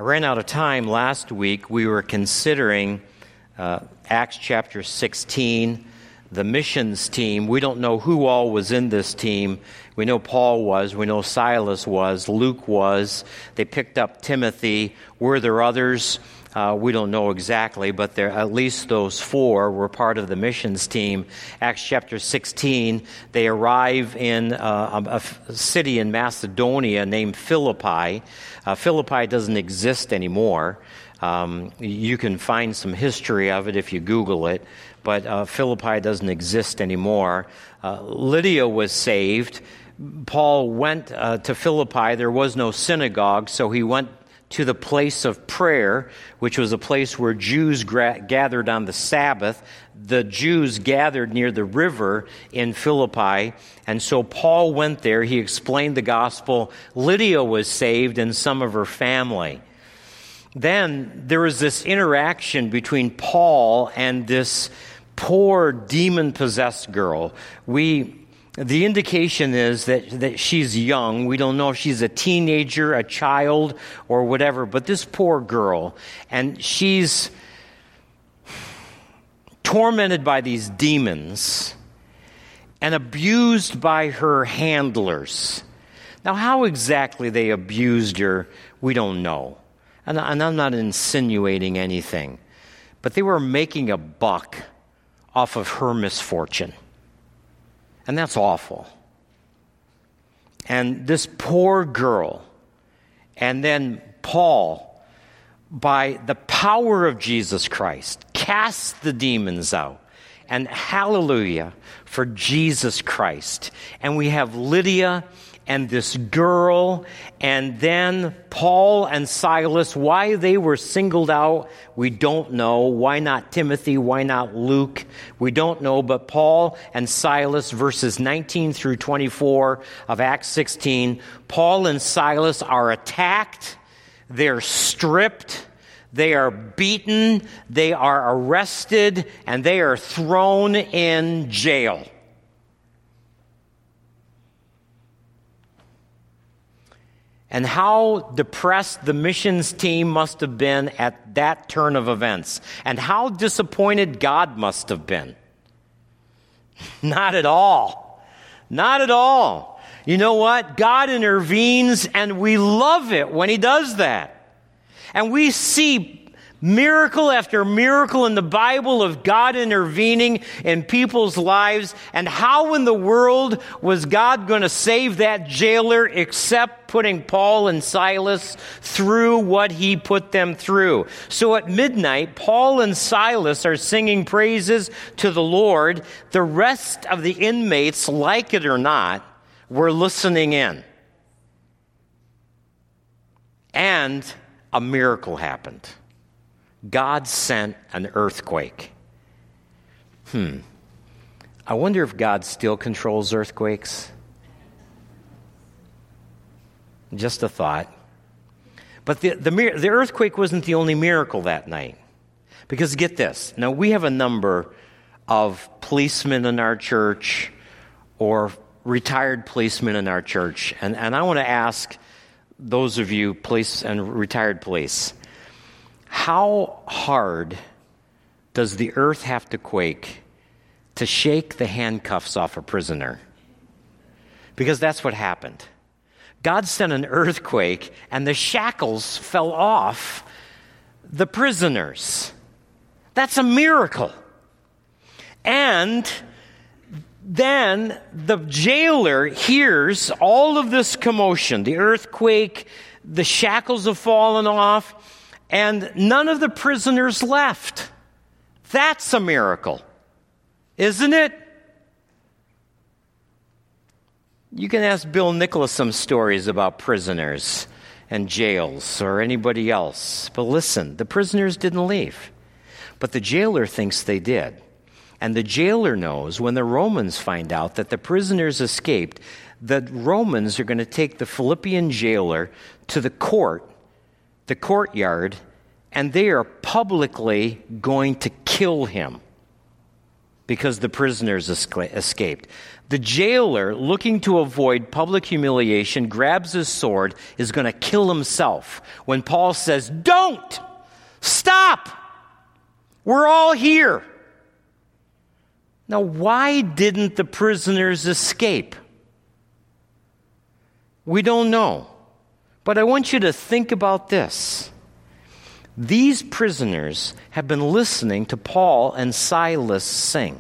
ran out of time last week. We were considering Acts chapter 16, the missions team. We don't know who all was in this team. We know Paul was. We know Silas was. Luke was. They picked up Timothy. Were there others? We don't know exactly, but there at least those four were part of the missions team. Acts chapter 16, they arrive in a city in Macedonia named Philippi. Philippi doesn't exist anymore. You can find some history of it if you Google it, but Philippi doesn't exist anymore. Lydia was saved. Paul went to Philippi. There was no synagogue, so he went to the place of prayer, which was a place where Jews gathered on the Sabbath. The Jews gathered near the river in Philippi, and so Paul went there. He explained the gospel. Lydia was saved and some of her family. Then there was this interaction between Paul and this poor demon-possessed girl. The indication is that she's young. We don't know if she's a teenager, a child, or whatever, but this poor girl, and she's tormented by these demons and abused by her handlers. Now, how exactly they abused her, we don't know. And I'm not insinuating anything, but they were making a buck off of her misfortune. And that's awful. And this poor girl, and then Paul, by the power of Jesus Christ, casts the demons out. And hallelujah for Jesus Christ. And we have Lydia and this girl, and then Paul and Silas. Why they were singled out, we don't know. Why not Timothy? Why not Luke? We don't know, but Paul and Silas, verses 19 through 24 of Acts 16, Paul and Silas are attacked, they're stripped, they are beaten, they are arrested, and they are thrown in jail. And how depressed the missions team must have been at that turn of events. And how disappointed God must have been. Not at all. Not at all. You know what? God intervenes, and we love it when He does that. And we see miracle after miracle in the Bible of God intervening in people's lives. And how in the world was God going to save that jailer except putting Paul and Silas through what He put them through? So at midnight, Paul and Silas are singing praises to the Lord. The rest of the inmates, like it or not, were listening in. And a miracle happened. God sent an earthquake. I wonder if God still controls earthquakes. Just a thought. But the earthquake wasn't the only miracle that night. Because get this. Now, we have a number of policemen in our church or retired policemen in our church. And I want to ask those of you, police and retired police, how hard does the earth have to quake to shake the handcuffs off a prisoner? Because that's what happened. God sent an earthquake, and the shackles fell off the prisoners. That's a miracle. And then the jailer hears all of this commotion, the earthquake, the shackles have fallen off, and none of the prisoners left. That's a miracle, isn't it? You can ask Bill Nicholas some stories about prisoners and jails or anybody else. But listen, the prisoners didn't leave. But the jailer thinks they did. And the jailer knows when the Romans find out that the prisoners escaped, the Romans are going to take the Philippian jailer to the courtyard, and they are publicly going to kill him because the prisoners escaped. The jailer, looking to avoid public humiliation, grabs his sword, is going to kill himself when Paul says, "Don't! Stop! We're all here." Now, why didn't the prisoners escape? We don't know. But I want you to think about this. These prisoners have been listening to Paul and Silas sing.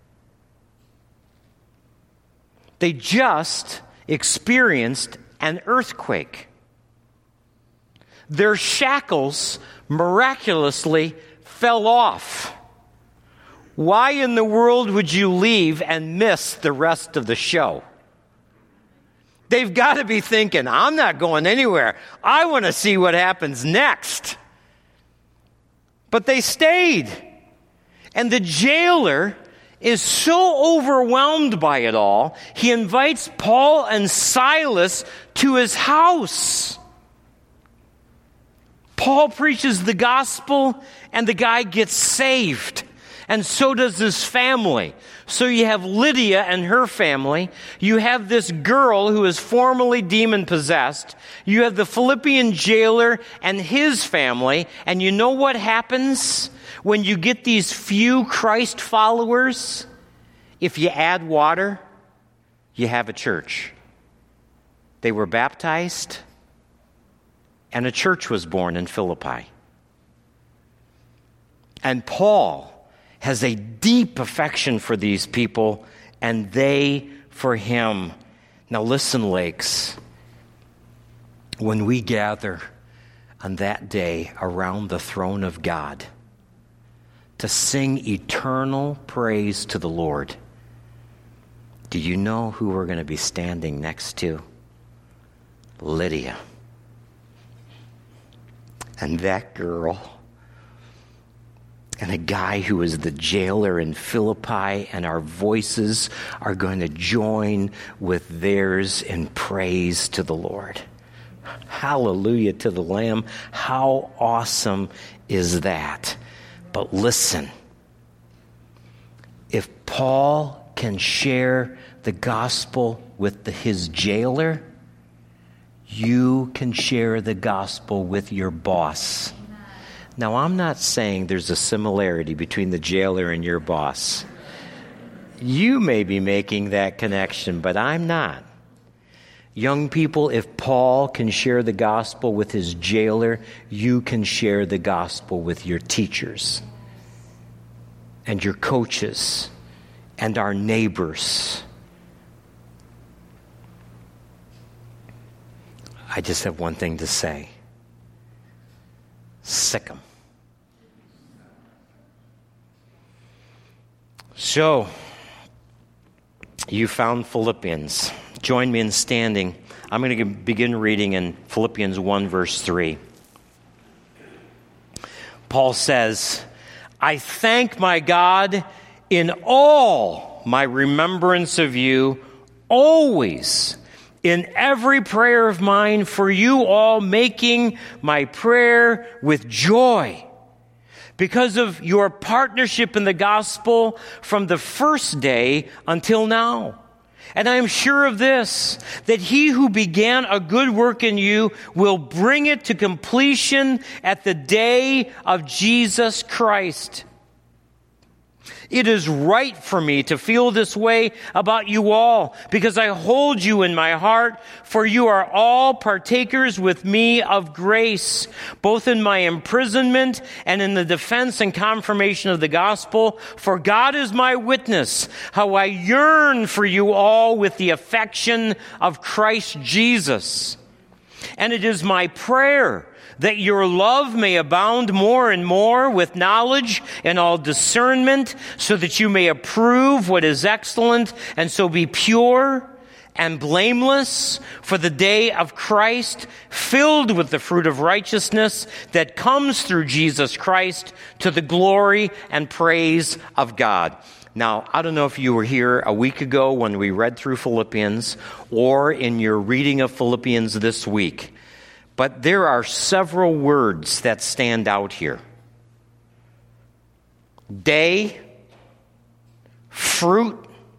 They just experienced an earthquake. Their shackles miraculously fell off. Why in the world would you leave and miss the rest of the show? They've got to be thinking, I'm not going anywhere. I want to see what happens next. But they stayed. And the jailer is so overwhelmed by it all, he invites Paul and Silas to his house. Paul preaches the gospel, and the guy gets saved. And so does his family. So you have Lydia and her family. You have this girl who is formerly demon-possessed. You have the Philippian jailer and his family. And you know what happens when you get these few Christ followers? If you add water, you have a church. They were baptized, and a church was born in Philippi. And Paul has a deep affection for these people, and they for him. Now listen, Lakes, when we gather on that day around the throne of God to sing eternal praise to the Lord, do you know who we're going to be standing next to? Lydia. And that girl. And a guy who is the jailer in Philippi, and our voices are going to join with theirs in praise to the Lord. Hallelujah to the Lamb. How awesome is that? But listen, if Paul can share the gospel with his jailer, you can share the gospel with your boss. Now, I'm not saying there's a similarity between the jailer and your boss. You may be making that connection, but I'm not. Young people, if Paul can share the gospel with his jailer, you can share the gospel with your teachers and your coaches and our neighbors. I just have one thing to say. Sick 'em. So, you found Philippians. Join me in standing. I'm going to begin reading in Philippians 1, verse 3. Paul says, "I thank my God in all my remembrance of you, always in every prayer of mine for you all, making my prayer with joy, because of your partnership in the gospel from the first day until now. And I am sure of this, that he who began a good work in you will bring it to completion at the day of Jesus Christ. It is right for me to feel this way about you all, because I hold you in my heart, for you are all partakers with me of grace, both in my imprisonment and in the defense and confirmation of the gospel. For God is my witness, how I yearn for you all with the affection of Christ Jesus. And it is my prayer that your love may abound more and more with knowledge and all discernment, so that you may approve what is excellent, and so be pure and blameless for the day of Christ, filled with the fruit of righteousness that comes through Jesus Christ, to the glory and praise of God." Now, I don't know if you were here a week ago when we read through Philippians, or in your reading of Philippians this week, but there are several words that stand out here. Day, fruit,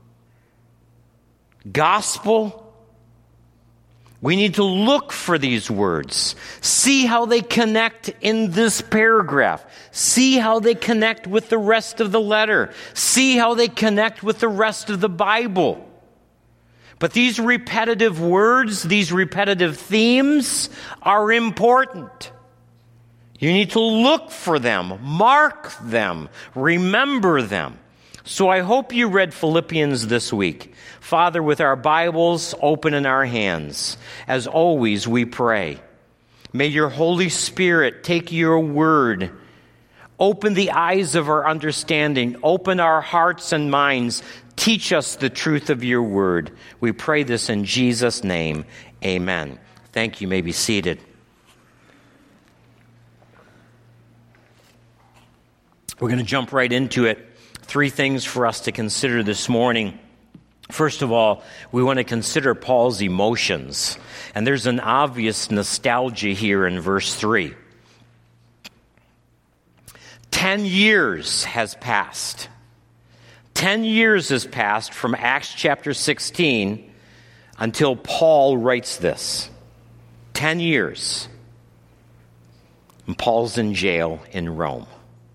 gospel. We need to look for these words. See how they connect in this paragraph. See how they connect with the rest of the letter. See how they connect with the rest of the Bible. But these repetitive words, these repetitive themes are important. You need to look for them, mark them, remember them. So I hope you read Philippians this week. Father, with our Bibles open in our hands, as always we pray. May your Holy Spirit take your word, open the eyes of our understanding, open our hearts and minds, teach us the truth of your word. We pray this in Jesus' name. Amen. Thank you. You may be seated. We're going to jump right into it. 3 things for us to consider this morning. First of all, we want to consider Paul's emotions. And there's an obvious nostalgia here in verse 3. 10 years has passed. 10 years has passed from Acts chapter 16 until Paul writes this. 10 years. And Paul's in jail in Rome.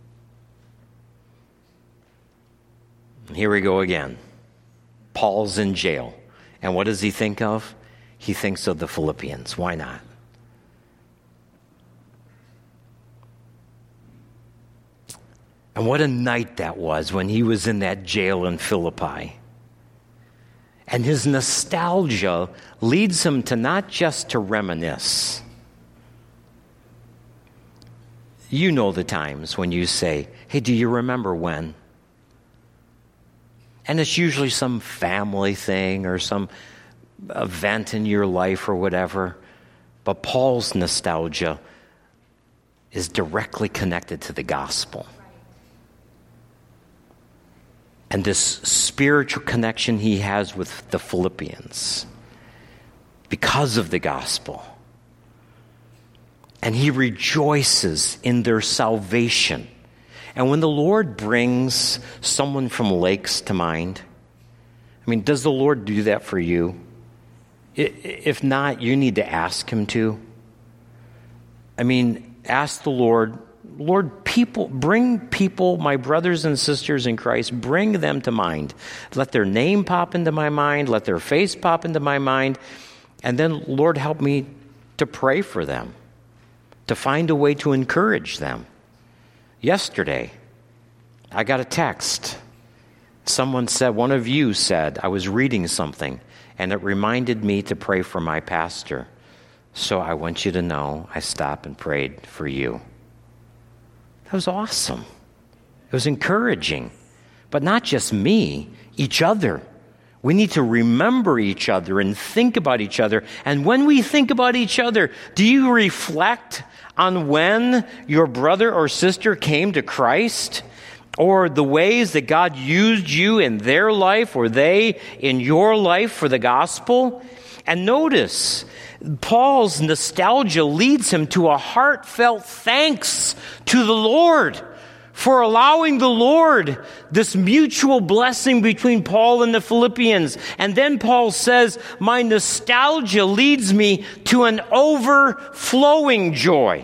Here we go again. Paul's in jail. And what does he think of? He thinks of the Philippians. Why not? And what a night that was when he was in that jail in Philippi. And his nostalgia leads him to not just to reminisce. You know the times when you say, hey, do you remember when? And it's usually some family thing or some event in your life or whatever. But Paul's nostalgia is directly connected to the gospel. And this spiritual connection he has with the Philippians because of the gospel. And he rejoices in their salvation. And when the Lord brings someone from Lakes to mind, I mean, does the Lord do that for you? If not, you need to ask him to. I mean, ask the Lord, bring people, my brothers and sisters in Christ, bring them to mind. Let their name pop into my mind. Let their face pop into my mind. And then, Lord, help me to pray for them, to find a way to encourage them. Yesterday, I got a text. Someone said, one of you said, I was reading something, and it reminded me to pray for my pastor. So I want you to know I stopped and prayed for you. That was awesome. It was encouraging. But not just me, each other. We need to remember each other and think about each other. And when we think about each other, do you reflect on when your brother or sister came to Christ? Or the ways that God used you in their life or they in your life for the gospel? And notice, Paul's nostalgia leads him to a heartfelt thanks to the Lord for allowing the Lord this mutual blessing between Paul and the Philippians. And then Paul says, my nostalgia leads me to an overflowing joy.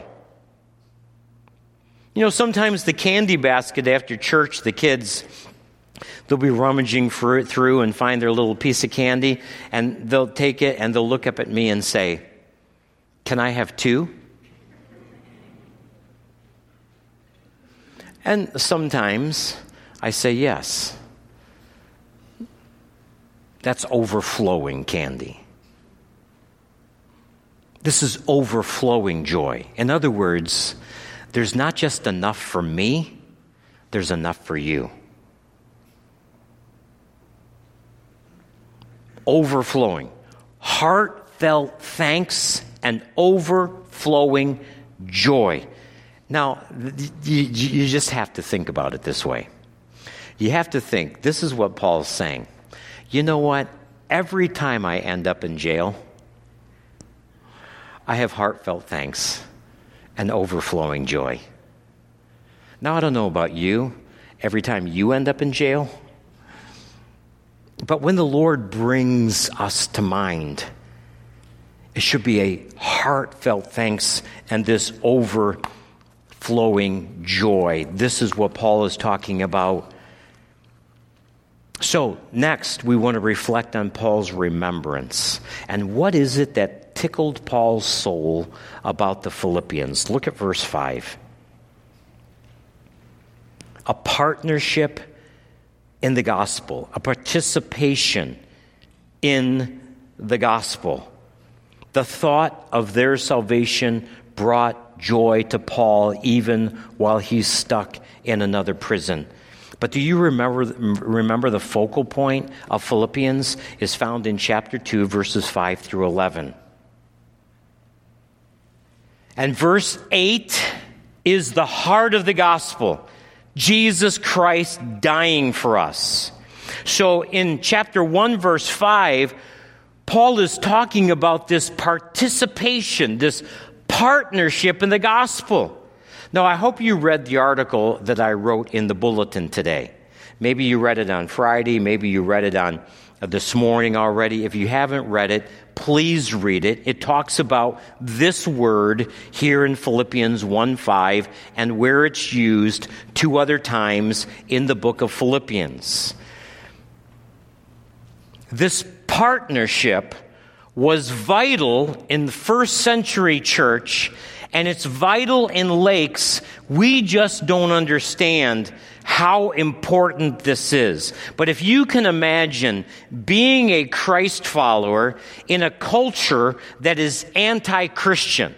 You know, sometimes the candy basket after church, the kids, they'll be rummaging through and find their little piece of candy, and they'll take it and they'll look up at me and say, can I have 2? And sometimes I say yes. That's overflowing candy. This is overflowing joy. In other words, there's not just enough for me, there's enough for you. Overflowing. Heartfelt thanks and overflowing joy. Now, you just have to think about it this way. You have to think, this is what Paul's saying. You know what? Every time I end up in jail, I have heartfelt thanks and overflowing joy. Now, I don't know about you. Every time you end up in jail, But when the Lord brings us to mind, it should be a heartfelt thanks and this overflowing joy. This is what Paul is talking about. So next, we want to reflect on Paul's remembrance. And what is it that tickled Paul's soul about the Philippians? Look at verse 5. A partnership in the gospel, a participation in the gospel. The thought of their salvation brought joy to Paul even while he's stuck in another prison. But do you remember the focal point of Philippians is found in chapter 2, verses 5 through 11. And verse 8 is the heart of the gospel. Jesus Christ dying for us. So in chapter 1, verse 5, Paul is talking about this participation, this partnership in the gospel. Now, I hope you read the article that I wrote in the bulletin today. Maybe you read it on Friday. Maybe you read it on this morning already. If you haven't read it, please read it. It talks about this word here in Philippians 1:5 and where it's used 2 other times in the book of Philippians. This partnership was vital in the first century church, and it's vital in Lakes. We just don't understand how important this is. But if you can imagine being a Christ follower in a culture that is anti-Christian.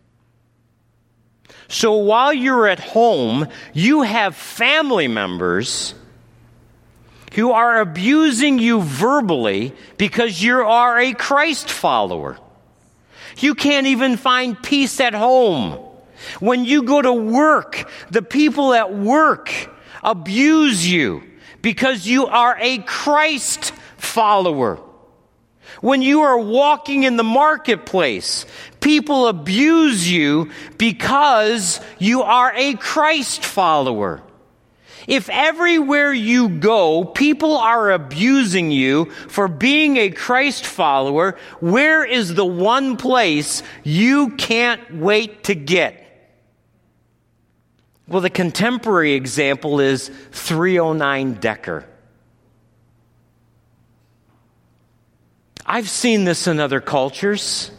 So while you're at home, you have family members who are abusing you verbally because you are a Christ follower. You can't even find peace at home. When you go to work, the people at work abuse you because you are a Christ follower. When you are walking in the marketplace, people abuse you because you are a Christ follower. If everywhere you go, people are abusing you for being a Christ follower, where is the one place you can't wait to get? Well, the contemporary example is 309 Decker. I've seen this in other cultures.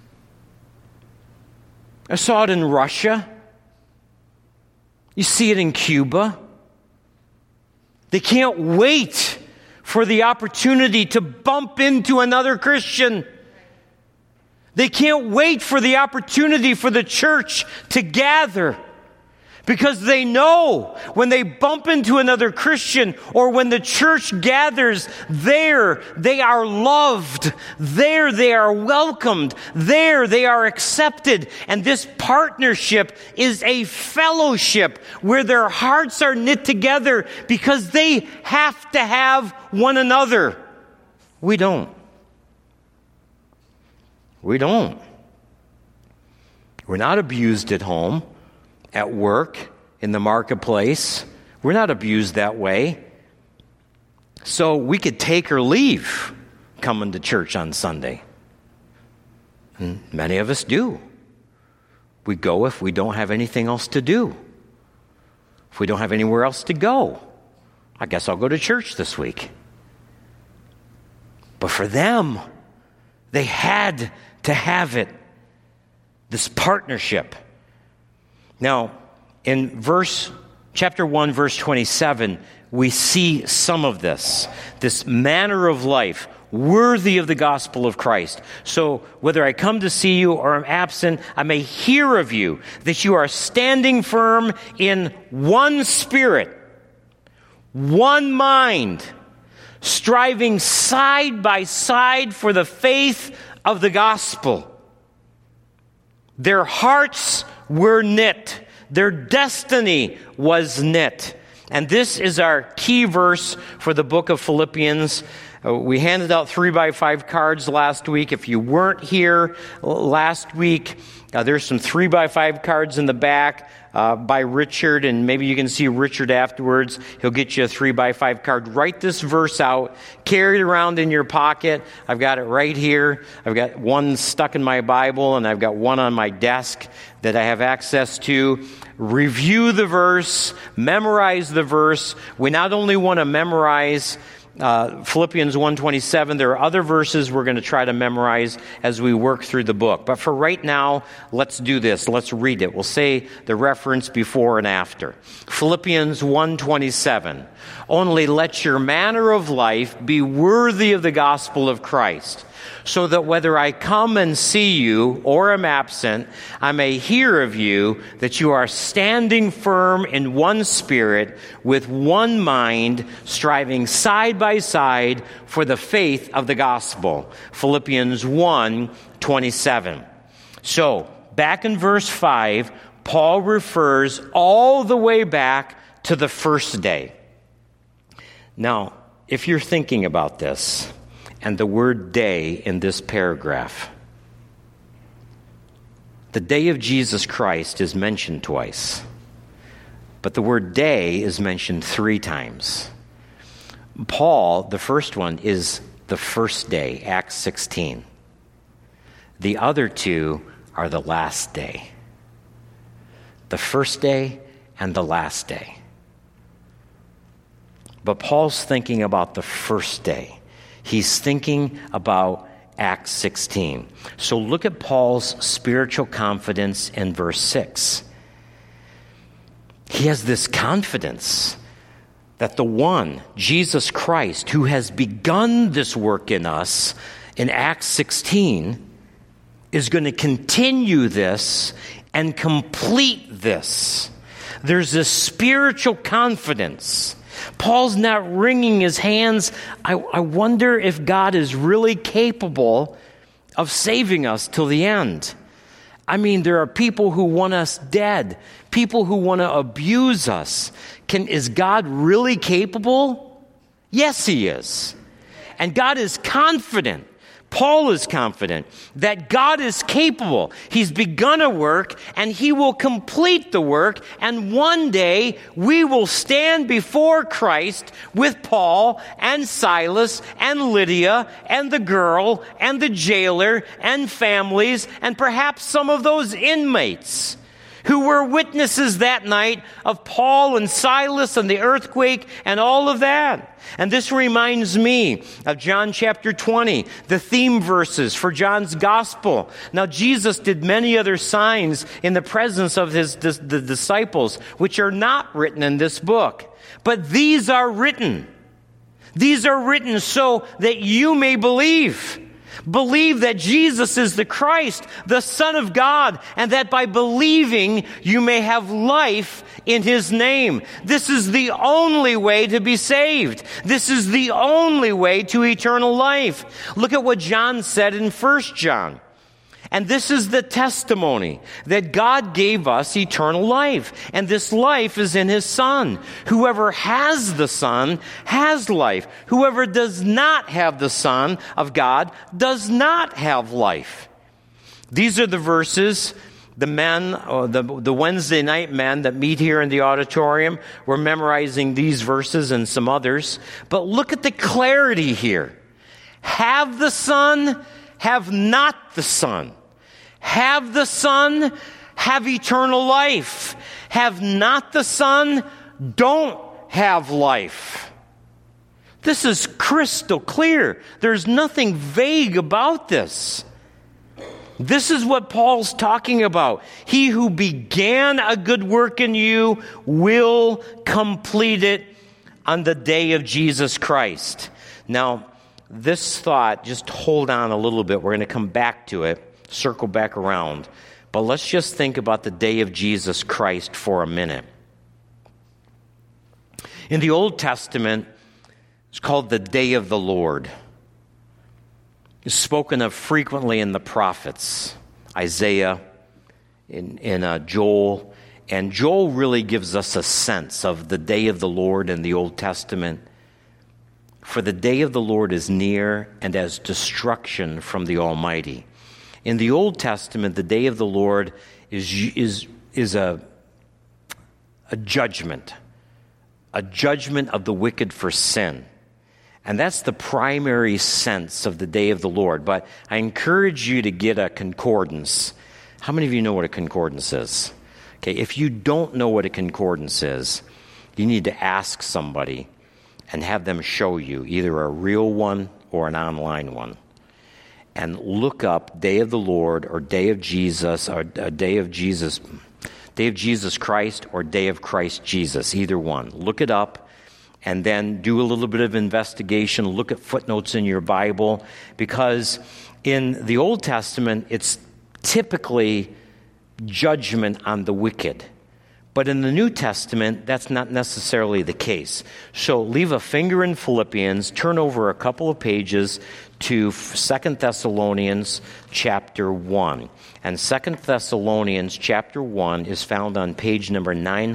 I saw it in Russia. You see it in Cuba. They can't wait for the opportunity to bump into another Christian. They can't wait for the opportunity for the church to gather. Because they know when they bump into another Christian or when the church gathers, there they are loved. There they are welcomed. There they are accepted. And this partnership is a fellowship where their hearts are knit together because they have to have one another. We don't. We don't. We're not abused at home. At work, in the marketplace. We're not abused that way. So we could take or leave coming to church on Sunday. And many of us do. We go if we don't have anything else to do. If we don't have anywhere else to go, I guess I'll go to church this week. But for them, they had to have it. This partnership. Now, in chapter 1, verse 27, we see some of this manner of life worthy of the gospel of Christ. So whether I come to see you or am absent, I may hear of you, that you are standing firm in one spirit, one mind, striving side by side for the faith of the gospel. Their hearts were knit. Their destiny was knit. And this is our key verse for the book of Philippians. We handed out 3x5 cards last week. If you weren't here last week, There's some 3x5 cards in the back by Richard, and maybe you can see Richard afterwards. He'll get you a 3x5 card. Write this verse out. Carry it around in your pocket. I've got it right here. I've got one stuck in my Bible, and I've got one on my desk that I have access to. Review the verse. Memorize the verse. We not only want to memorize Philippians 1:27. There are other verses we're going to try to memorize as we work through the book. But for right now, let's do this. Let's read it. We'll say the reference before and after. Philippians 1:27. Only let your manner of life be worthy of the gospel of Christ, so that whether I come and see you or am absent, I may hear of you that you are standing firm in one spirit, with one mind, striving side by side for the faith of the gospel. Philippians 1:27. So, back in verse 5, Paul refers all the way back to the first day. Now, if you're thinking about this, and the word day in this paragraph, the day of Jesus Christ is mentioned twice, but the word day is mentioned 3 times. Paul, the first one, is the first day, Acts 16. The other 2 are the last day. The first day and the last day. But Paul's thinking about the first day. He's thinking about Acts 16. So look at Paul's spiritual confidence in verse 6. He has this confidence that the one, Jesus Christ, who has begun this work in us in Acts 16, is going to continue this and complete this. There's this spiritual confidence. Paul's not wringing his hands. I wonder if God is really capable of saving us till the end. I mean, there are people who want us dead, people who want to abuse us. Is God really capable? Yes, he is. And God is confident. Paul is confident that God is capable. He's begun a work, and he will complete the work, and one day we will stand before Christ with Paul and Silas and Lydia and the girl and the jailer and families and perhaps some of those inmates who were witnesses that night of Paul and Silas and the earthquake and all of that. And this reminds me of John chapter 20, the theme verses for John's gospel. Now, Jesus did many other signs in the presence of the disciples, which are not written in this book. But these are written. These are written so that you may believe. Believe that Jesus is the Christ, the Son of God, and that by believing you may have life in his name. This is the only way to be saved. This is the only way to eternal life. Look at what John said in 1 John. And this is the testimony that God gave us eternal life. And this life is in his Son. Whoever has the Son has life. Whoever does not have the Son of God does not have life. These are the verses. The men, the Wednesday night men that meet here in the auditorium, were memorizing these verses and some others. But look at the clarity here. Have the Son, have not the Son. Have the Son, have eternal life. Have not the Son, don't have life. This is crystal clear. There's nothing vague about this. This is what Paul's talking about. He who began a good work in you will complete it on the day of Jesus Christ. Now, this thought, just hold on a little bit. We're going to come back to it, circle back around. But let's just think about the day of Jesus Christ for a minute. In the Old Testament, it's called the day of the Lord. It's spoken of frequently in the prophets, Isaiah, in Joel. And Joel really gives us a sense of the day of the Lord in the Old Testament. For the day of the Lord is near, and as destruction from the Almighty. In the Old Testament, the day of the Lord is a judgment of the wicked for sin. And that's the primary sense of the day of the Lord. But I encourage you to get a concordance. How many of you know what a concordance is? Okay, if you don't know what a concordance is, you need to ask somebody and have them show you either a real one or an online one. And look up Day of the Lord or Day of Jesus or Day of Jesus Christ or Day of Christ Jesus, either one. Look it up. And then do a little bit of investigation, look at footnotes in your Bible, because in the Old Testament, it's typically judgment on the wicked. But in the New Testament, that's not necessarily the case. So leave a finger in Philippians, turn over a couple of pages to 2 Thessalonians chapter 1. And 2 Thessalonians chapter 1 is found on page number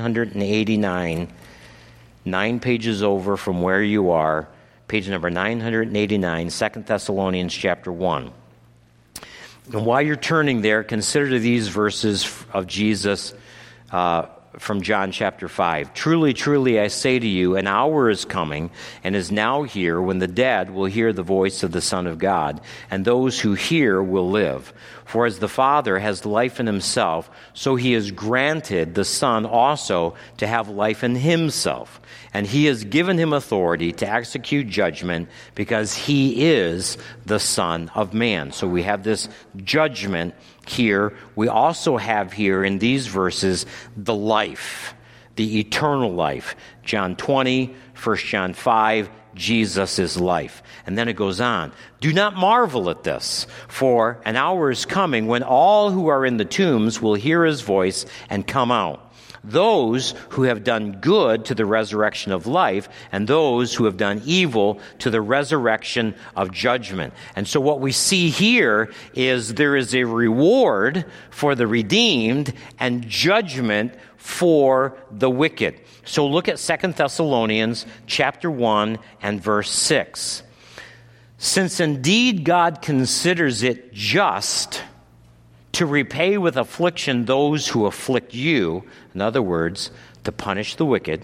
989, 9 pages over from where you are, page number 989, 2 Thessalonians chapter 1. And while you're turning there, consider these verses of Jesus from John chapter 5. Truly, truly, I say to you, an hour is coming and is now here when the dead will hear the voice of the Son of God, and those who hear will live. For as the Father has life in himself, so he has granted the Son also to have life in himself. And he has given him authority to execute judgment because he is the Son of Man. So we have this judgment here. We also have here in these verses the life, the eternal life. John 20, 1 John 5, Jesus is life. And then it goes on. Do not marvel at this, for an hour is coming when all who are in the tombs will hear his voice and come out. Those who have done good to the resurrection of life, and those who have done evil to the resurrection of judgment. And so what we see here is there is a reward for the redeemed and judgment for the wicked. So look at 2 Thessalonians chapter 1 and verse 6. Since indeed God considers it just to repay with affliction those who afflict you, in other words, to punish the wicked,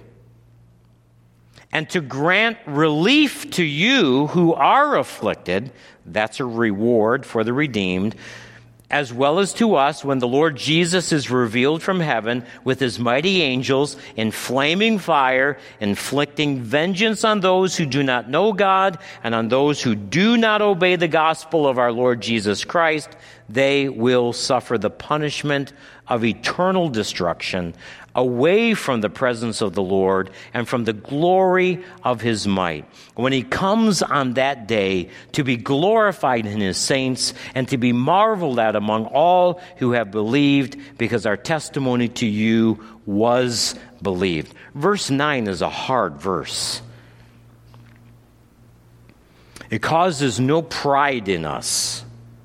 and to grant relief to you who are afflicted, that's a reward for the redeemed, as well as to us when the Lord Jesus is revealed from heaven with his mighty angels in flaming fire, inflicting vengeance on those who do not know God and on those who do not obey the gospel of our Lord Jesus Christ. They will suffer the punishment of eternal destruction away from the presence of the Lord and from the glory of his might, when he comes on that day to be glorified in his saints and to be marveled at among all who have believed, because our testimony to you was believed. Verse 9 is a hard verse. It causes no pride in us,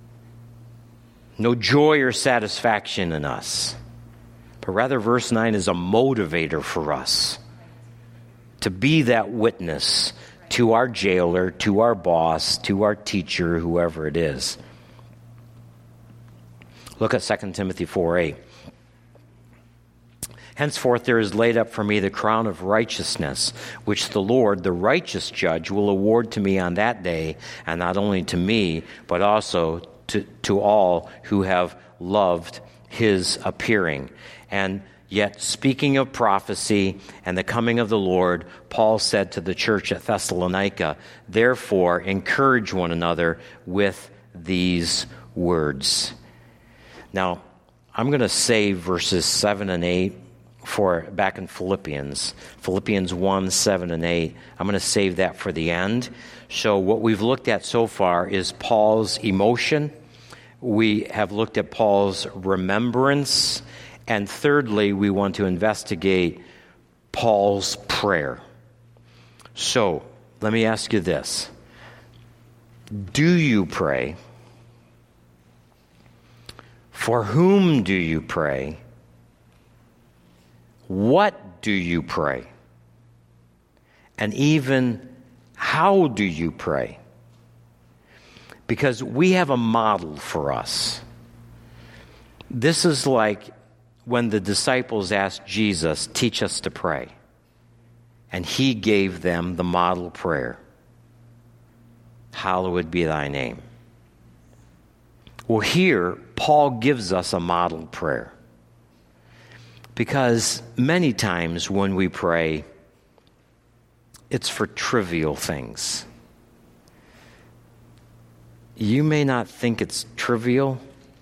no joy or satisfaction in us. But rather, verse 9 is a motivator for us to be that witness to our jailer, to our boss, to our teacher, whoever it is. Look at 2 Timothy 4:8. Henceforth there is laid up for me the crown of righteousness, which the Lord, the righteous judge, will award to me on that day, and not only to me, but also to all who have loved his appearing. And yet, speaking of prophecy and the coming of the Lord, Paul said to the church at Thessalonica, therefore, encourage one another with these words. Now, I'm going to save verses 7 and 8 for back in Philippians 1, 7 and 8. I'm going to save that for the end. So what we've looked at so far is Paul's emotion. We have looked at Paul's remembrance. And thirdly, we want to investigate Paul's prayer. So, let me ask you this. Do you pray? For whom do you pray? What do you pray? And even how do you pray? Because we have a model for us. This is like when the disciples asked Jesus, teach us to pray. And he gave them the model prayer. Hallowed be thy name. Well, here, Paul gives us a model prayer. Because many times when we pray, it's for trivial things. You may not think it's trivial,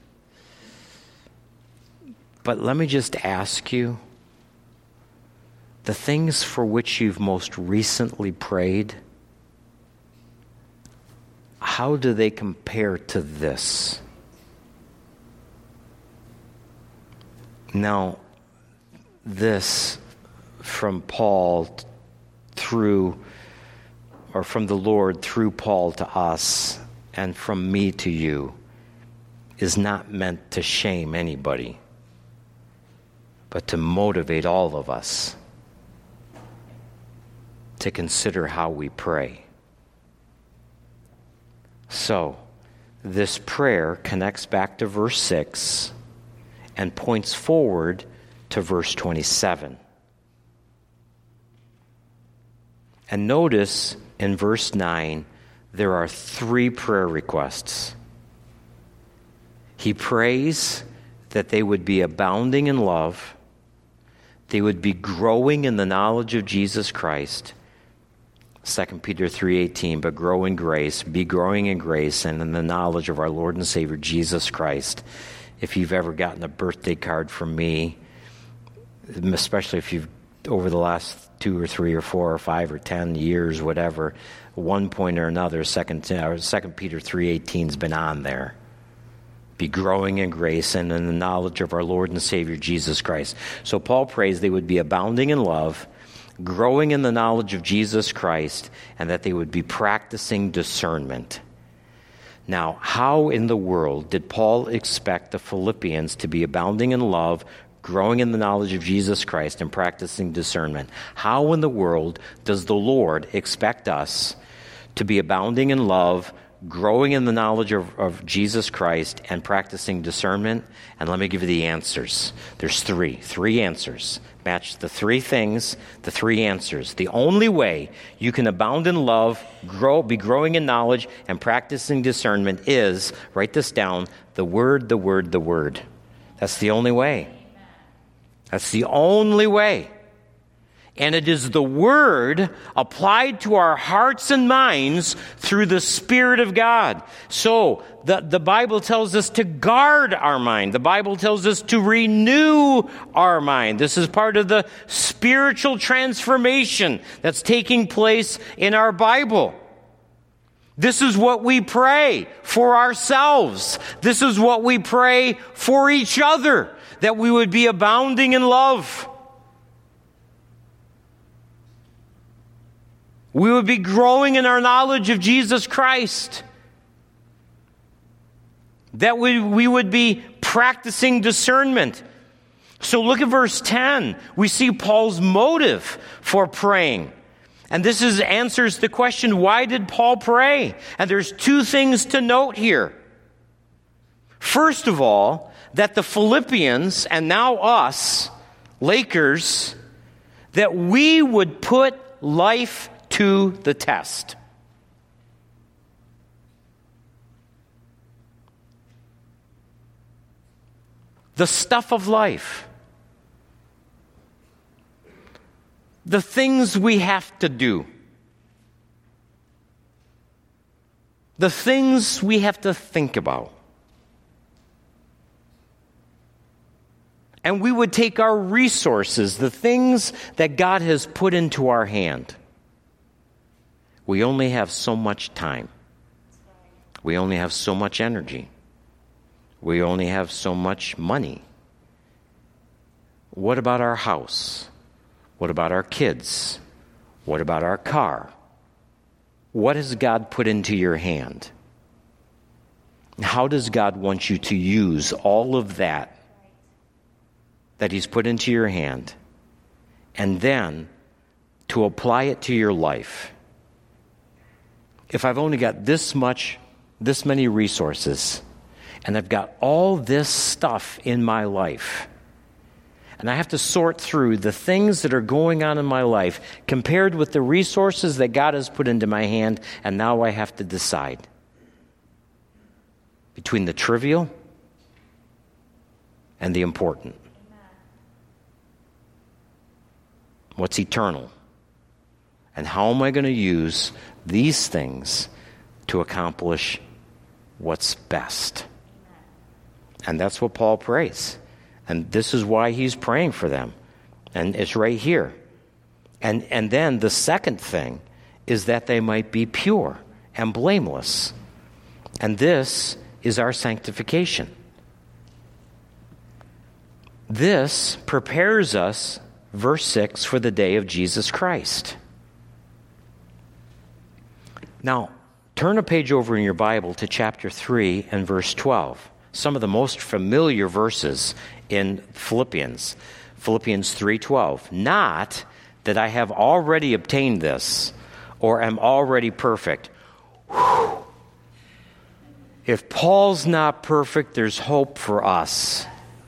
but let me just ask you, the things for which you've most recently prayed, how do they compare to this? Now, this from Paul from the Lord through Paul to us, and from me to you, is not meant to shame anybody, but to motivate all of us to consider how we pray. So, this prayer connects back to verse 6 and points forward to verse 27. And notice in verse 9, there are 3 prayer requests. He prays that they would be abounding in love, they would be growing in the knowledge of Jesus Christ, 2 Peter 3:18, but grow in grace, be growing in grace and in the knowledge of our Lord and Savior Jesus Christ. If you've ever gotten a birthday card from me, especially if you've, over the last 2 or 3 or 4 or 5 or 10 years, whatever, one point or another, 2 Peter 3:18 has been on there. Be growing in grace and in the knowledge of our Lord and Savior Jesus Christ. So Paul prays they would be abounding in love, growing in the knowledge of Jesus Christ, and that they would be practicing discernment. Now, how in the world did Paul expect the Philippians to be abounding in love, growing in the knowledge of Jesus Christ, and practicing discernment? How in the world does the Lord expect us to be abounding in love, growing in the knowledge of Jesus Christ, and practicing discernment? And let me give you the answers. There's three answers. Match the 3 things, the 3 answers. The only way you can abound in love, be growing in knowledge, and practicing discernment is, write this down, the Word, the Word, the Word. That's the only way. That's the only way. And it is the Word applied to our hearts and minds through the Spirit of God. So, the Bible tells us to guard our mind. The Bible tells us to renew our mind. This is part of the spiritual transformation that's taking place in our Bible. This is what we pray for ourselves. This is what we pray for each other, that we would be abounding in love. We would be growing in our knowledge of Jesus Christ. That we would be practicing discernment. So look at verse 10. We see Paul's motive for praying. And this answers the question, why did Paul pray? And there's 2 things to note here. First of all, that the Philippians, and now us, Lakers, that we would put life to the test. The stuff of life. The things we have to do. The things we have to think about. And we would take our resources, the things that God has put into our hand. We only have so much time. We only have so much energy. We only have so much money. What about our house? What about our kids? What about our car? What has God put into your hand? How does God want you to use all of that He's put into your hand, and then to apply it to your life? If I've only got this many resources, And I've got all this stuff in my life. And I have to sort through the things that are going on in my life compared with the resources that God has put into my hand, and now I have to decide between the trivial and the important. What's eternal? And how am I going to use these things to accomplish what's best? And that's what Paul prays. And this is why he's praying for them. And it's right here. And then the second thing is that they might be pure and blameless. And this is our sanctification. This prepares us, verse 6, for the day of Jesus Christ. Now, turn a page over in your Bible to chapter 3 and verse 12. Some of the most familiar verses in Philippians. Philippians 3:12. Not that I have already obtained this or am already perfect. Whew. If Paul's not perfect, there's hope for us.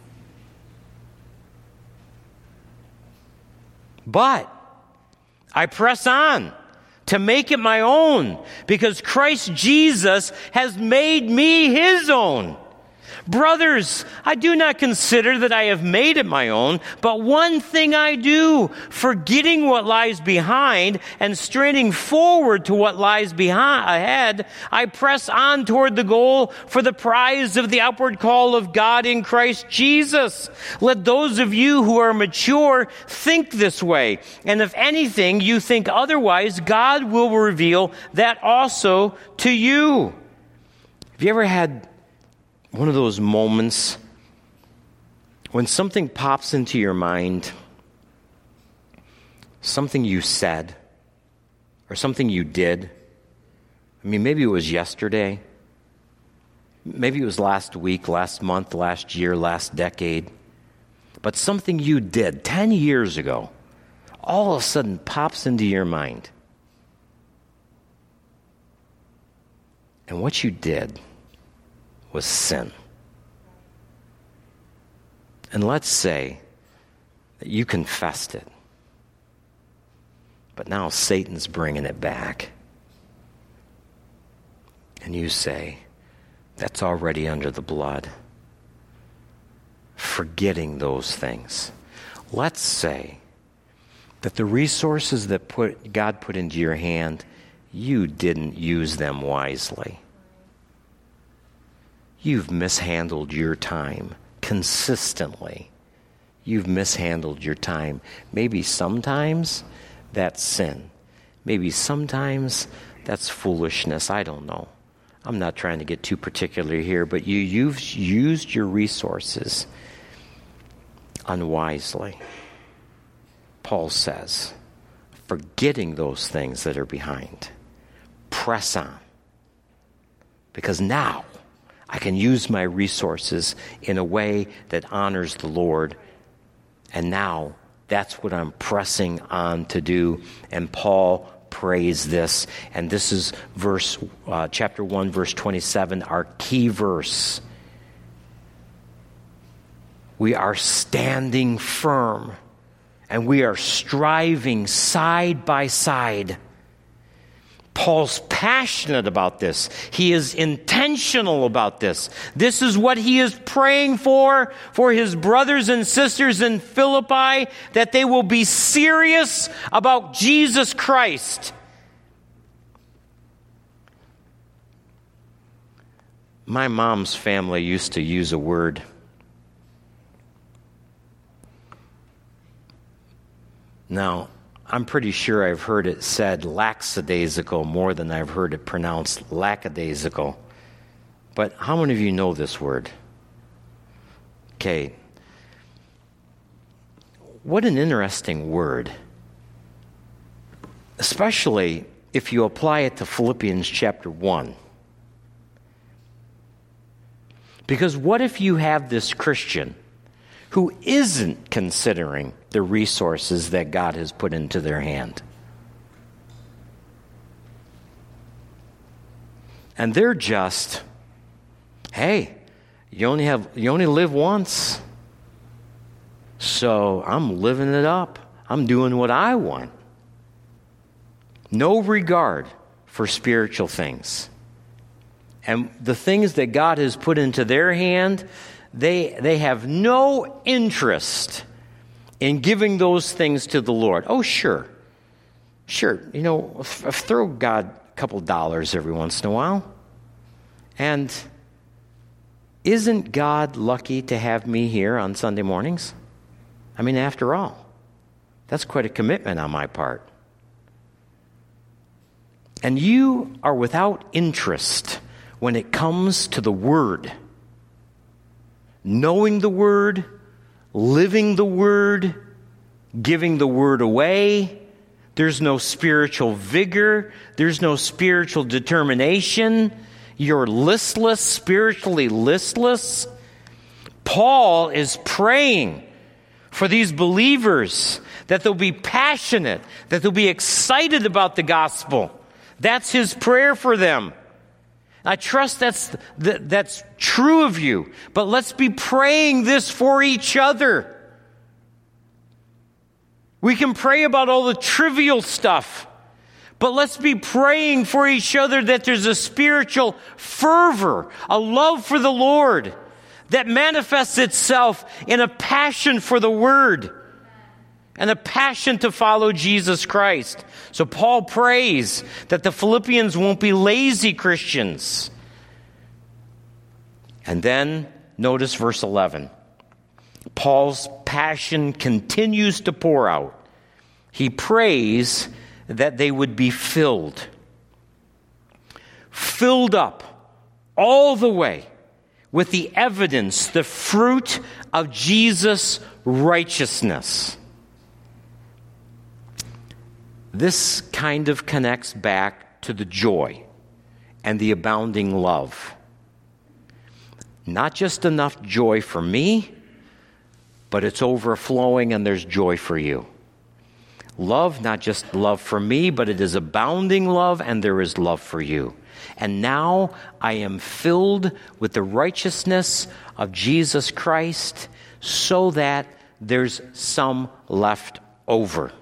But I press on to make it my own, because Christ Jesus has made me his own. Brothers, I do not consider that I have made it my own, but one thing I do, forgetting what lies behind and straining forward to what lies ahead, I press on toward the goal for the prize of the upward call of God in Christ Jesus. Let those of you who are mature think this way, and if anything you think otherwise, God will reveal that also to you. Have you ever had one of those moments when something pops into your mind, something you said or something you did? I mean, maybe it was yesterday. Maybe it was last week, last month, last year, last decade. But something you did 10 years ago all of a sudden pops into your mind. And what you did was sin. And let's say that you confessed it, but now Satan's bringing it back. And you say, that's already under the blood. Forgetting those things. Let's say that the resources that God put into your hand, you didn't use them wisely. You've mishandled your time consistently. You've mishandled your time. Maybe sometimes that's sin. Maybe sometimes that's foolishness. I don't know. I'm not trying to get too particular here, but you've used your resources unwisely. Paul says, forgetting those things that are behind, press on. Because now I can use my resources in a way that honors the Lord. And now that's what I'm pressing on to do. And Paul prays this. And this is chapter 1, verse 27, our key verse. We are standing firm and we are striving side by side. Paul's passionate about this. He is intentional about this. This is what he is praying for his brothers and sisters in Philippi, that they will be serious about Jesus Christ. My mom's family used to use a word. Now, I'm pretty sure I've heard it said lackadaisical more than I've heard it pronounced lackadaisical. But how many of you know this word? Okay. What an interesting word. Especially if you apply it to Philippians chapter 1. Because what if you have this Christian who isn't considering the resources that God has put into their hand? And they're just, hey, You only live once. So I'm living it up. I'm doing what I want. No regard for spiritual things. And the things that God has put into their hand, they have no interest in giving those things to the Lord. Oh, sure. Throw God a couple dollars every once in a while. And isn't God lucky to have me here on Sunday mornings? I mean, after all, that's quite a commitment on my part. And you are without interest when it comes to the Word. Knowing the Word, living the Word, giving the Word away. There's no spiritual vigor. There's no spiritual determination. You're listless, spiritually listless. Paul is praying for these believers that they'll be passionate, that they'll be excited about the gospel. That's his prayer for them. I trust that's true of you. But let's be praying this for each other. We can pray about all the trivial stuff, but let's be praying for each other that there's a spiritual fervor, a love for the Lord that manifests itself in a passion for the Word and a passion to follow Jesus Christ. So Paul prays that the Philippians won't be lazy Christians. And then notice verse 11. Paul's passion continues to pour out. He prays that they would be filled up all the way with the evidence, the fruit of Jesus' righteousness. This kind of connects back to the joy and the abounding love. Not just enough joy for me, but it's overflowing and there's joy for you. Love, not just love for me, but it is abounding love and there is love for you. And now I am filled with the righteousness of Jesus Christ so that there's some left over.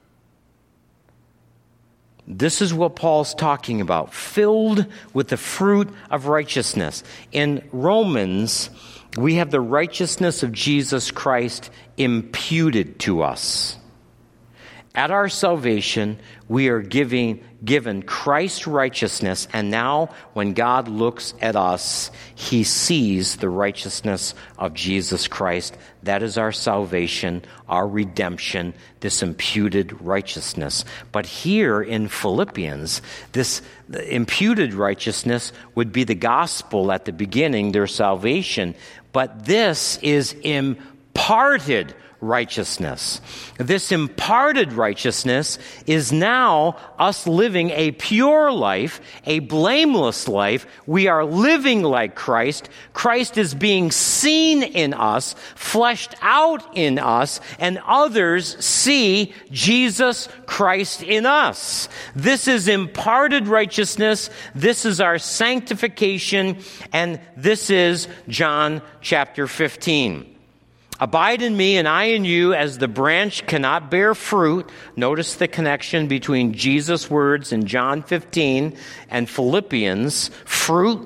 This is what Paul's talking about, filled with the fruit of righteousness. In Romans, we have the righteousness of Jesus Christ imputed to us. At our salvation, we are given Christ's righteousness, and now when God looks at us, he sees the righteousness of Jesus Christ. That is our salvation, our redemption, this imputed righteousness. But here in Philippians, this imputed righteousness would be the gospel at the beginning, their salvation. But this is imparted righteousness. This imparted righteousness is now us living a pure life, a blameless life. We are living like Christ. Christ is being seen in us, fleshed out in us, and others see Jesus Christ in us. This is imparted righteousness. This is our sanctification, and this is John chapter 15. Abide in me and I in you, as the branch cannot bear fruit. Notice the connection between Jesus' words in John 15 and Philippians. Fruit,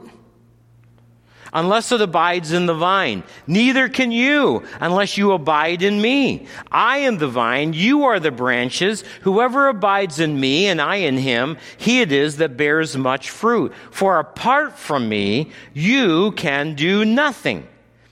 unless it abides in the vine. Neither can you unless you abide in me. I am the vine, you are the branches. Whoever abides in me and I in him, he it is that bears much fruit. For apart from me, you can do nothing.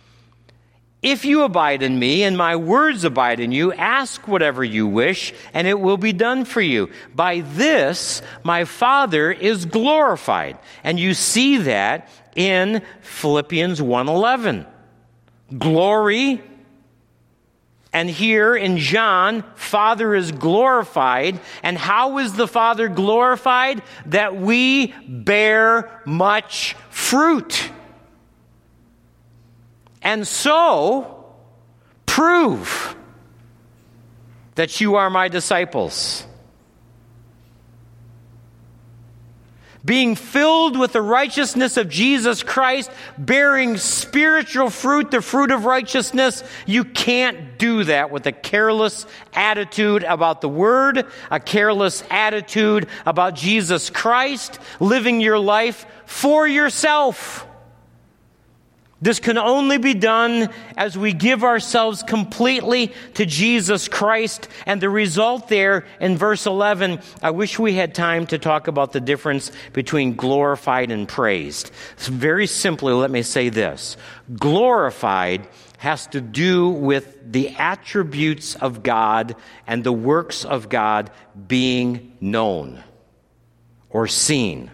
If you abide in me and my words abide in you, ask whatever you wish, and it will be done for you. By this, my Father is glorified. And you see that in Philippians 1:11. Glory. And here in John, Father is glorified. And how is the Father glorified? That we bear much fruit. And so, prove that you are my disciples. being filled with the righteousness of Jesus Christ, bearing spiritual fruit, the fruit of righteousness. You can't do that with a careless attitude about the Word, a careless attitude about Jesus Christ, living your life for yourself. This can only be done as we give ourselves completely to Jesus Christ. And the result there in verse 11, I wish we had time to talk about the difference between glorified and praised. So very simply, let me say this. Glorified has to do with the attributes of God and the works of God being known or seen.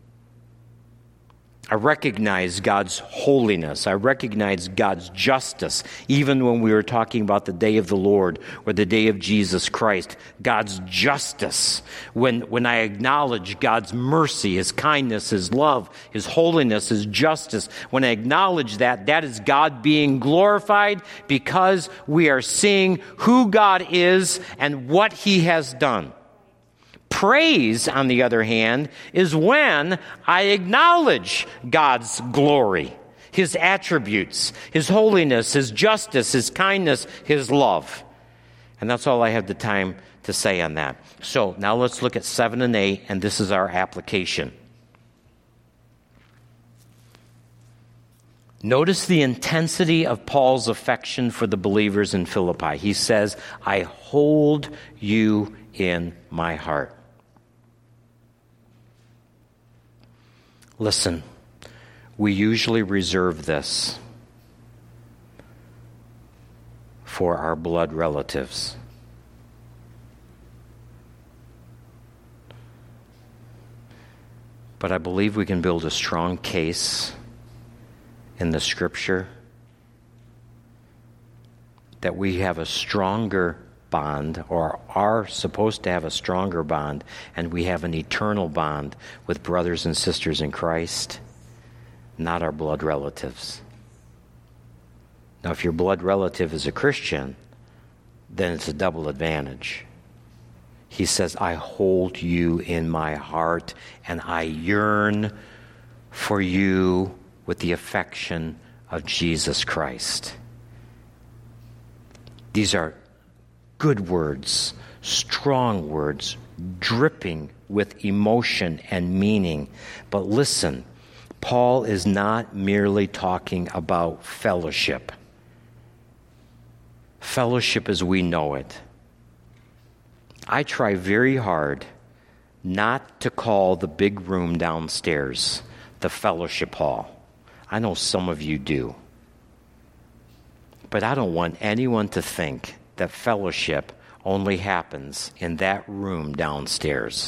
I recognize God's holiness. I recognize God's justice. Even when we were talking about the day of the Lord or the day of Jesus Christ, God's justice. When I acknowledge God's mercy, His kindness, His love, His holiness, His justice, when I acknowledge that, that is God being glorified because we are seeing who God is and what He has done. Praise, on the other hand, is when I acknowledge God's glory, His attributes, His holiness, His justice, His kindness, His love. And that's all I have the time to say on that. So now let's look at 7 and 8, and this is our application. Notice the intensity of Paul's affection for the believers in Philippi. He says, I hold you in my heart. Listen, we usually reserve this for our blood relatives. But I believe we can build a strong case in the Scripture that we have a stronger bond, or are supposed to have a stronger bond, and we have an eternal bond with brothers and sisters in Christ, not our blood relatives. Now, if your blood relative is a Christian, then it's a double advantage. He says, I hold you in my heart, and I yearn for you with the affection of Jesus Christ. These are good words, strong words, dripping with emotion and meaning. But listen, Paul is not merely talking about fellowship. Fellowship as we know it. I try very hard not to call the big room downstairs the fellowship hall. I know some of you do. But I don't want anyone to think that fellowship only happens in that room downstairs.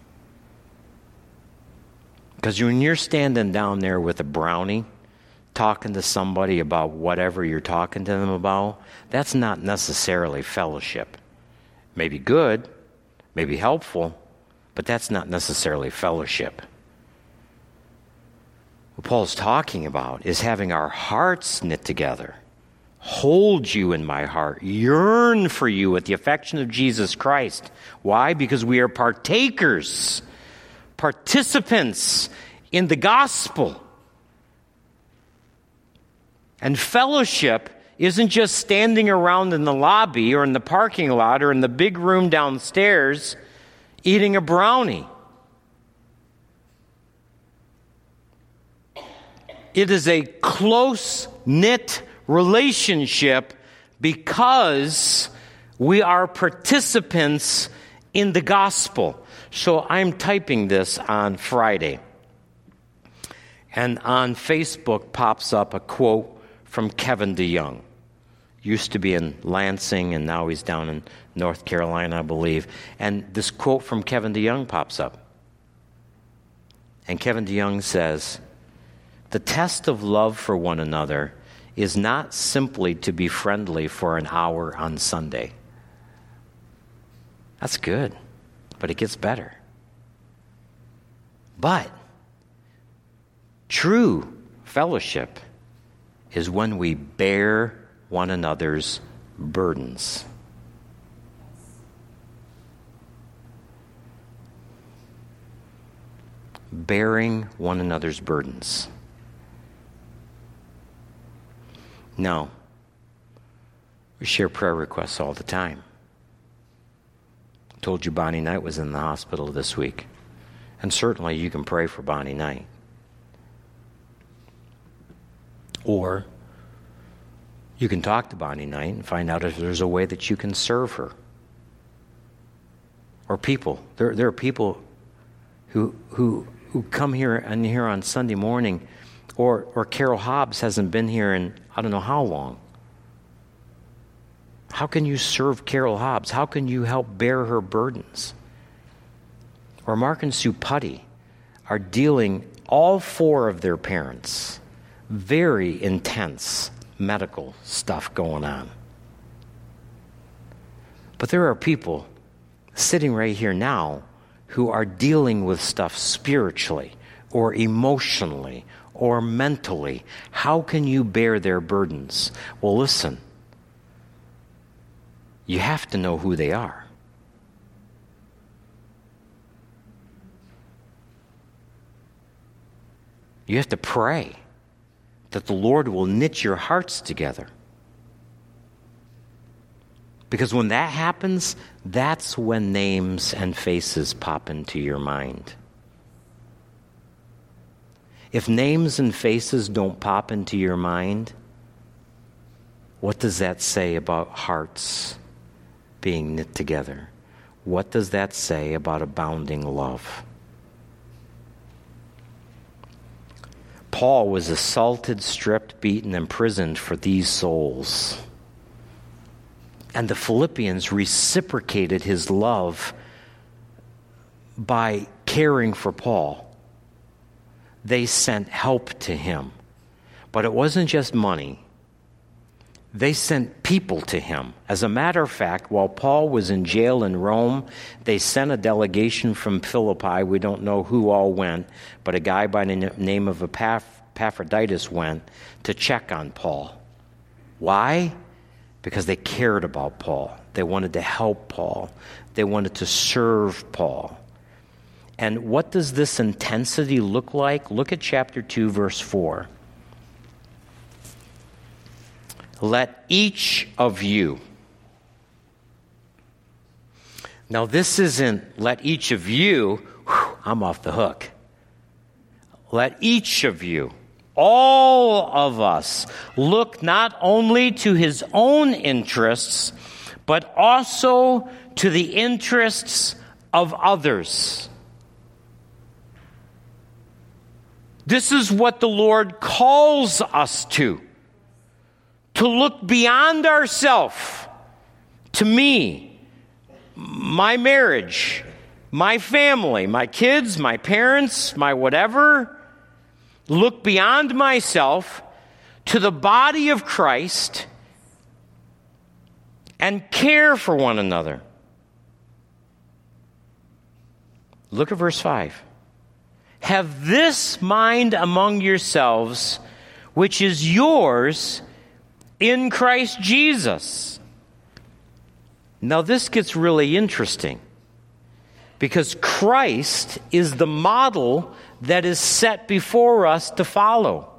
Because when you're standing down there with a brownie, talking to somebody about whatever you're talking to them about, that's not necessarily fellowship. Maybe good, maybe helpful, but that's not necessarily fellowship. What Paul's talking about is having our hearts knit together. Hold you in my heart, yearn for you with the affection of Jesus Christ. Why? Because we are partakers, participants in the gospel. And fellowship isn't just standing around in the lobby or in the parking lot or in the big room downstairs eating a brownie. It is a close-knit relationship because we are participants in the gospel. So I'm typing this on Friday. And on Facebook pops up a quote from Kevin DeYoung. Used to be in Lansing, and now he's down in North Carolina, I believe. And this quote from Kevin DeYoung pops up. And Kevin DeYoung says, the test of love for one another is not simply to be friendly for an hour on Sunday. That's good, but it gets better. But true fellowship is when we bear one another's burdens. bearing one another's burdens. No. We share prayer requests all the time. I told you Bonnie Knight was in the hospital this week. And certainly you can pray for Bonnie Knight. Or you can talk to Bonnie Knight and find out if there's a way that you can serve her. Or people. There are people who come here and here on Sunday morning, or Carol Hobbs hasn't been here in I don't know how long. How can you serve Carol Hobbs? How can you help bear her burdens? Or Mark and Sue Putty are dealing, all four of their parents, very intense medical stuff going on. But there are people sitting right here now who are dealing with stuff spiritually or emotionally or mentally. How can you bear their burdens? Well, listen. You have to know who they are. You have to pray that the Lord will knit your hearts together. Because when that happens, that's when names and faces pop into your mind. If names and faces don't pop into your mind, what does that say about hearts being knit together? What does that say about abounding love? Paul was assaulted, stripped, beaten, imprisoned for these souls. And the Philippians reciprocated his love by caring for Paul. They sent help to him. But it wasn't just money. They sent people to him. As a matter of fact, while Paul was in jail in Rome, they sent a delegation from Philippi. We don't know who all went, but a guy by the name of Epaphroditus went to check on Paul. Why? Because they cared about Paul. They wanted to help Paul. They wanted to serve Paul. And what does this intensity look like? Look at chapter 2, verse 4. Let each of you. Now, this isn't let each of you, I'm off the hook. Let each of you, all of us, look not only to his own interests, but also to the interests of others. This is what the Lord calls us to look beyond ourselves, to me, my marriage, my family, my kids, my parents, my whatever. Look beyond myself to the body of Christ and care for one another. Look at verse 5. Have this mind among yourselves, which is yours in Christ Jesus. Now this gets really interesting, because Christ is the model that is set before us to follow.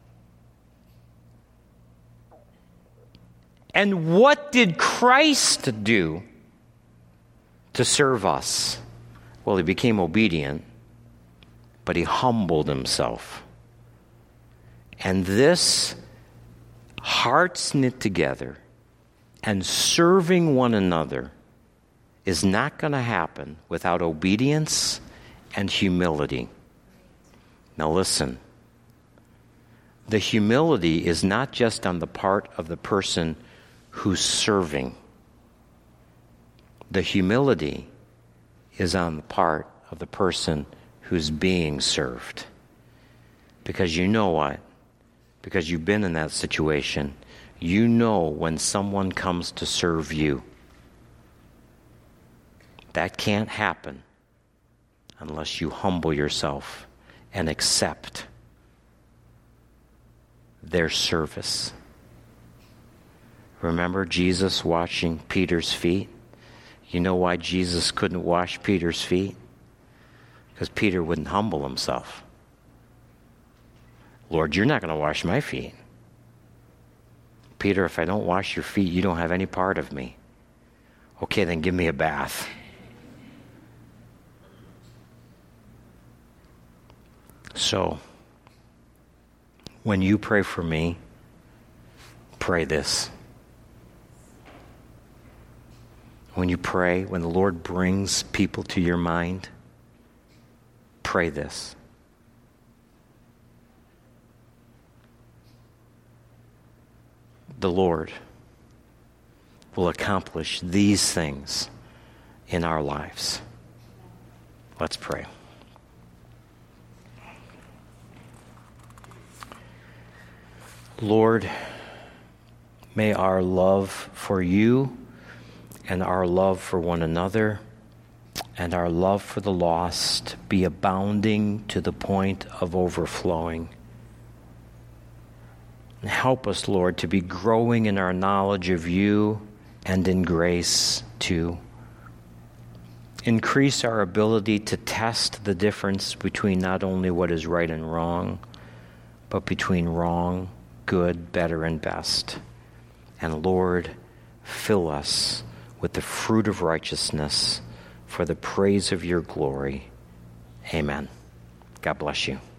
And what did Christ do to serve us? Well, he became obedient, but he humbled himself. And this hearts knit together and serving one another is not going to happen without obedience and humility. Now listen, the humility is not just on the part of the person who's serving. The humility is on the part of the person who's being served. Because you know what? Because you've been in that situation. You know when someone comes to serve you. That can't happen unless you humble yourself and accept their service. Remember Jesus washing Peter's feet? You know why Jesus couldn't wash Peter's feet? because Peter wouldn't humble himself. Lord, you're not going to wash my feet. Peter, if I don't wash your feet, you don't have any part of me. Okay, then give me a bath. So, when you pray for me, pray this. When you pray, when the Lord brings people to your mind, pray this. The Lord will accomplish these things in our lives. Let's pray. Lord, may our love for you and our love for one another and our love for the lost be abounding to the point of overflowing. And help us, Lord, to be growing in our knowledge of you and in grace too. Increase our ability to test the difference between not only what is right and wrong, but between wrong, good, better, and best. And Lord, fill us with the fruit of righteousness for the praise of your glory. Amen. God bless you.